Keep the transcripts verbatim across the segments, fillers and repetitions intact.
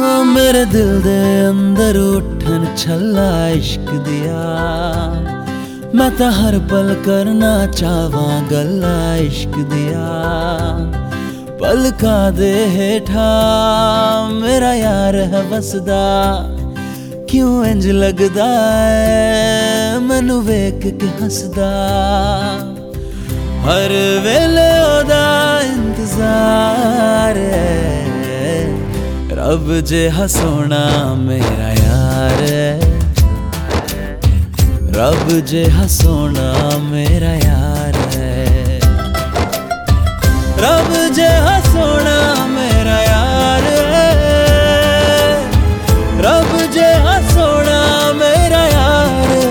मेरे दिल दे अंदर उठन छल्ला इश्क दिया, मैं तो हर पल करना चाहवा गल्ला इश्क दिया। पलका दे हेठा मेरा यार है वसदा, क्यों इंज लगदा है मैनू वेख के हसदा। हर वेले ओदा इंतजार है, रब जे हसोना मेरा यार है, रब जे हसोना मेरा यार है, रब जे हसोना मेरा यार है, रब जे हसोना मेरा यार है।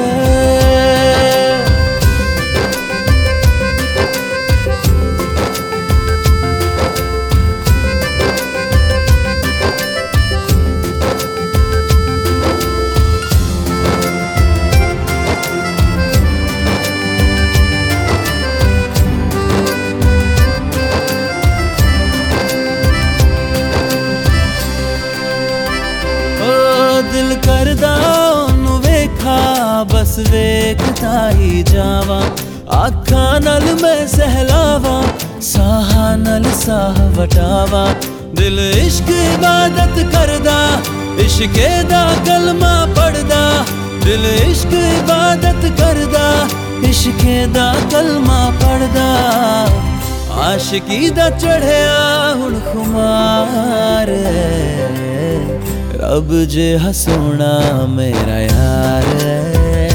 दिल करदा ओनू वेखा बस वेखता ही जावा, आखा नल मैं सहलावा साहा नल साह वटावा। दिल इश्क इबादत करदा इश्के दा कलमा पढ़दा, दिल इश्क इबादत करदा इश्के दा कलमा पढ़दा। आशिकी दा चढ़िया हुण खुमार है, रब जे हसोना मेरा यार है,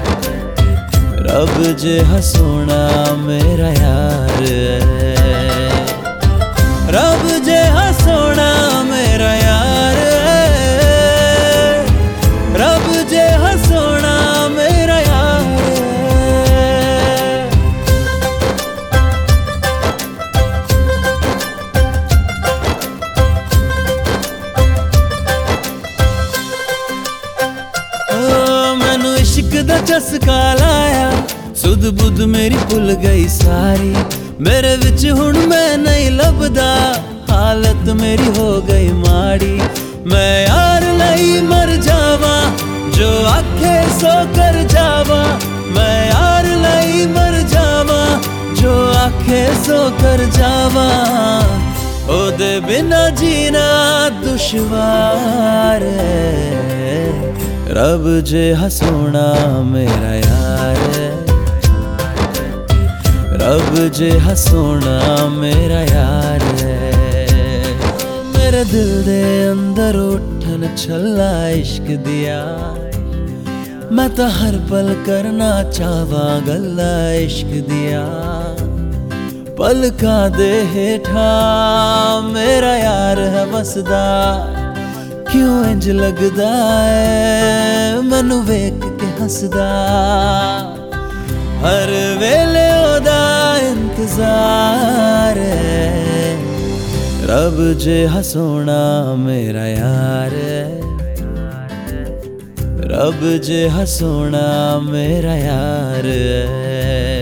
रब जे हसोना मेरा यार है, रब जे हसोना मेरा यार है, रब जे हसोना मेरा यार है। इश्क दा चस्का लाया सुध बुध मेरी भुल गई सारी, मेरे विच हुण मैं नहीं लभदा हालत मेरी हो गई माड़ी। मैं यार लई मर जावा जो आखे सो कर जावा, मैं यार लई मर जावा जो आखे सो कर जावा। ओदे बिना जीना दुश्वार है, रब जे हसोना मेरा यार है, रब जे हसोना मेरा यार है। मेरे दिल दे अंदर उठन छल्ला इश्क दिया, मैं तो हर पल करना चाहवा गल्ला इश्क दिया। पलका दे हेठा मेरा यार है वसदा, क्यों इंज लगदा है मैनू वेख के हसदा। हर वेले ओदा इंतजार है, रब जे हसोना मेरा यार है, रब जे हसोना मेरा यार है।